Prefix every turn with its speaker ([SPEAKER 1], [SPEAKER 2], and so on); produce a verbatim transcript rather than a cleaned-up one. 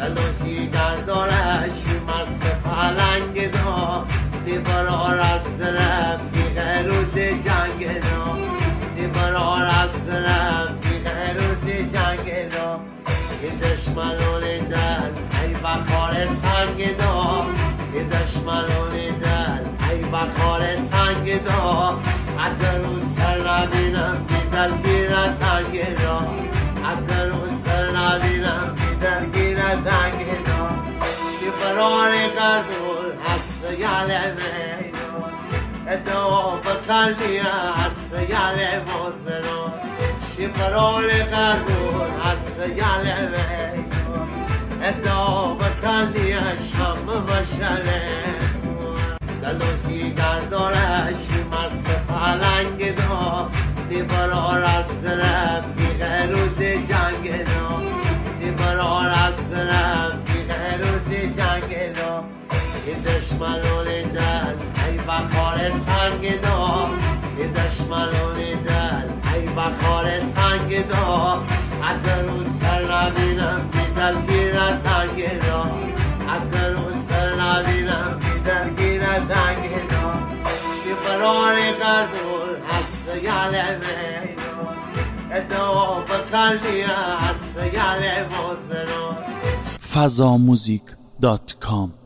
[SPEAKER 1] دل و جیگر دارش مست پلنگ دا دیبرار از رفیق روز جنگ دا دیبرار از رفیق روز جنگ دا این دشمنان دل ای بخار سنگ دا این دشمنان دل ای بخار سنگ دا حتی رو سر نبینم بی دل گیره تنگ دا حتی رو سر نبینم بی دل گیره تنگ دا شی برار گردون هست یل میدون ادعا بکلی هست یل مزرون شی برار گردون هست یل میدون ادعا بکلی شم بشله دل و جیگر دارش مست پلنگ دا دیبرار از رفیق روز جنگ دا دیبرار از رفیق روز جنگ دا این دشمنان دل ای بخار سنگ دا این دشمنان دل ای بخار سنگ دا حتی رو سر نبینم بی دل گیره تنگ دا حتی رو سر نبینم بی دل گیره تنگ دا شی برار گردون هست یل میدون ادعا بکلی هست یل مزرون
[SPEAKER 2] فضا موزیک دات کام